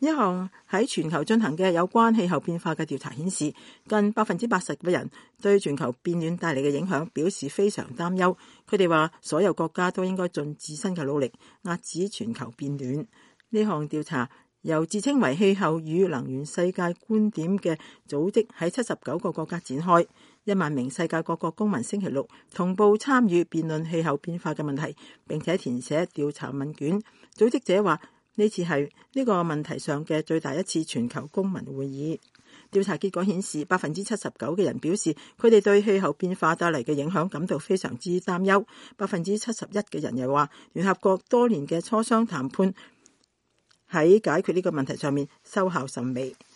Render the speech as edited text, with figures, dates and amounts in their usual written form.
一項喺全球進行嘅有關氣候變化嘅調查顯示，近80%嘅人對全球變暖帶嚟嘅影響表示非常擔憂。佢哋話，所有國家都應該盡自身嘅努力遏止全球變暖。呢項調查由自稱為氣候與能源世界觀點嘅組織喺79個國家展開。1萬名世界各國公民星期六同步參與辯論氣候變化嘅問題，並且填寫調查問卷。組織者話，呢次係呢個問題上嘅最大一次全球公民會議。調查結果顯示，79%嘅人表示佢哋對氣候變化帶嚟嘅影響感到非常之擔憂。71%嘅人又話，聯合國多年嘅磋商談判喺解決呢個問題上面收效甚微。